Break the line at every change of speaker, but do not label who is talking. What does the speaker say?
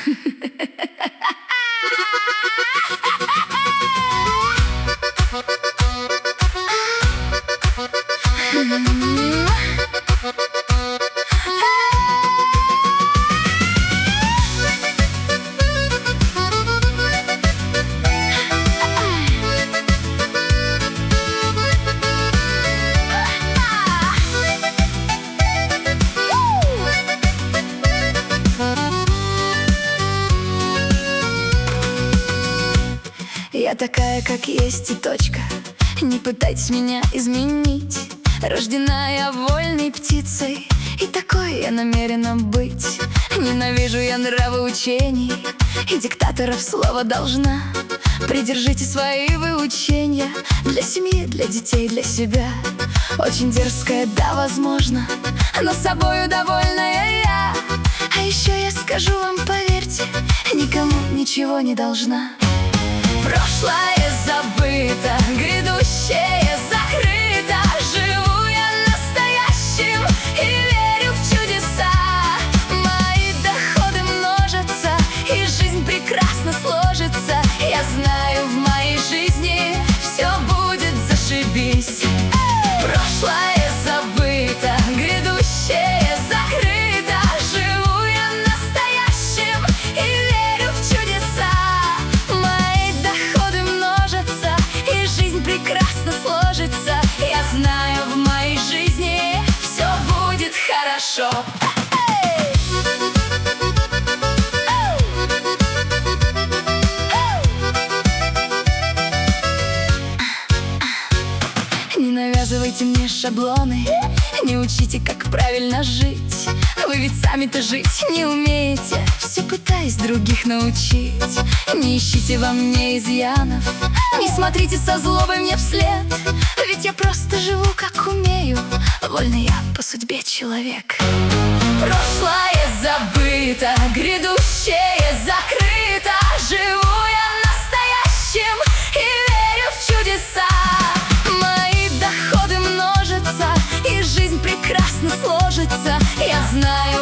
Я такая, как есть, и точка. Не пытайтесь меня изменить. Рождена я вольной птицей, и такой я намерена быть. Ненавижу я нравоучений и диктаторов слова должна. Придержите свои выучения для семьи, для детей, для себя. Очень дерзкая, да, возможно, но собою довольная я. А еще я скажу вам, поверьте, никому ничего не должна. Прошлое забыто, грядущее закрыто. Живу я настоящим и верю в чудеса. Мои доходы множатся, и жизнь прекрасно сложится. Я знаю, в моей жизни все будет зашибись. Прошлое забыто, грядущее закрыто. Живу я настоящим и верю в чудеса. Прекрасно сложится. Я знаю, в моей жизни все будет хорошо. Не навязывайте мне шаблоны, не учите, как правильно жить. Вы ведь сами-то жить не умеете, все пытаясь других научить. Не ищите во мне изъянов, не смотрите со злобой мне вслед. Ведь я просто живу, как умею, вольный я по судьбе человек. Прошлое забыто, грядущее закрыто. Живу я настоящим и верю в чудеса. Мои доходы множатся, и жизнь прекрасно сложится. Я знаю,